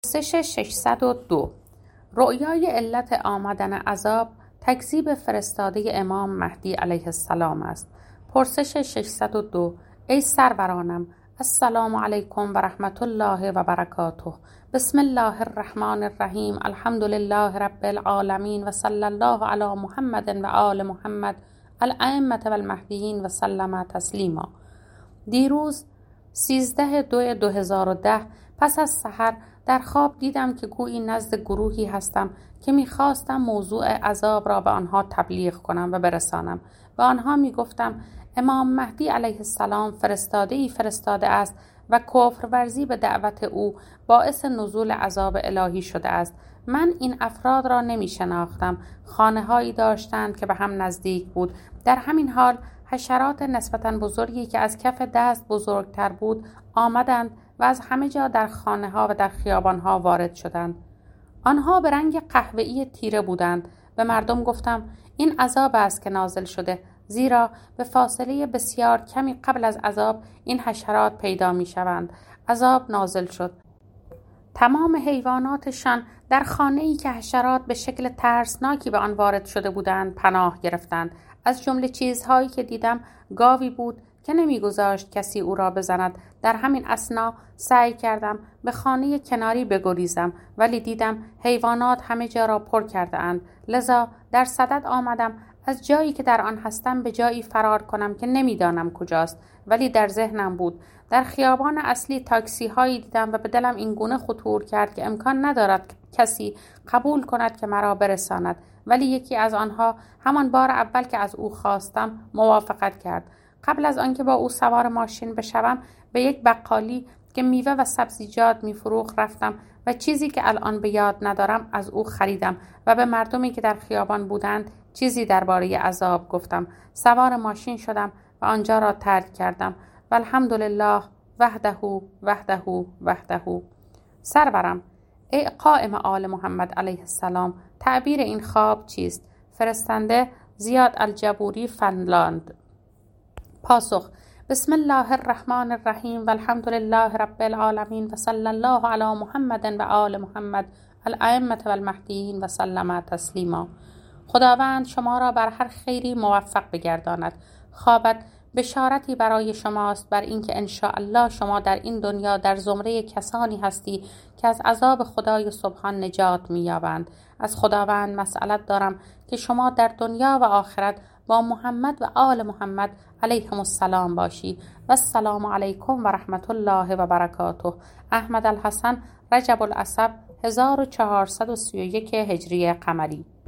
پرسش 602 رؤیای علت آمدن عذاب تکذیب فرستاده امام مهدی علیه السلام است. پرسش 602 ای سرورانم، السلام علیکم و رحمت الله و برکاته. بسم الله الرحمن الرحیم، الحمد لله رب العالمین و صلی الله علی محمد و آل محمد الائمة و المهدیین و سلم تسلیما. دیروز 13/2/2010 پس از سحر در خواب دیدم که گویی نزد گروهی هستم که می‌خواستم موضوع عذاب را به آنها تبلیغ کنم و برسانم. به آنها می‌گفتم امام مهدی علیه السلام فرستاده است و کفر ورزی به دعوت او باعث نزول عذاب الهی شده است. من این افراد را نمی شناختم. خانه‌هایی داشتند که به هم نزدیک بود. در همین حال حشرات نسبتاً بزرگی که از کف دست بزرگتر بود آمدند و از همه جا در خانه‌ها و در خیابان‌ها وارد شدند. آنها به رنگ قهوه‌ای تیره بودند. به مردم گفتم این عذاب است که نازل شده، زیرا به فاصله بسیار کمی قبل از عذاب این حشرات پیدا می‌شوند. عذاب نازل شد. تمام حیواناتشان در خانه‌ای که حشرات به شکل ترسناکی به آن وارد شده بودند پناه گرفتند. از جمله چیزهایی که دیدم گاوی بود که نمیگذاشت کسی او را بزند. در همین اثنا سعی کردم به خانه کناری بگریزم، ولی دیدم حیوانات همه جا را پر کرده اند. لذا در صدد آمدم از جایی که در آن هستم به جایی فرار کنم که نمیدانم کجاست، ولی در ذهنم بود. در خیابان اصلی تاکسی هایی دیدم و به دلم این گونه خطور کرد که امکان ندارد که کسی قبول کند که مرا برساند، ولی یکی از آنها همان بار اول که از او خواستم موافقت کرد. قبل از آنکه با او سوار ماشین بشوم به یک بقالی که میوه و سبزیجات میفروخت رفتم و چیزی که الان به یاد ندارم از او خریدم و به مردمی که در خیابان بودند چیزی درباره عذاب گفتم. سوار ماشین شدم و آنجا را ترک کردم و الحمدلله وحده وحده وحده. سرورم، ای قائم آل محمد علیه السلام، تعبیر این خواب چیست؟ فرستنده زیاد الجبوری، فنلاند. پاسخ: بسم الله الرحمن الرحیم و الحمد لله رب العالمین و صلی الله علی محمد و آل محمد الائمة و المهدیین و سلم تسلیما. خداوند شما را بر هر خیری موفق بگرداند. خوابت بشارتی برای شماست بر اینکه ان شاء الله شما در این دنیا در زمره کسانی هستی که از عذاب خدای سبحان نجات می‌یابند. از خداوند مسئلت دارم که شما در دنیا و آخرت با محمد و آل محمد علیهم السلام باشی. و السلام علیکم و رحمت الله و برکاته. احمد الحسن، رجب الاسب، 1431 هجری قمری.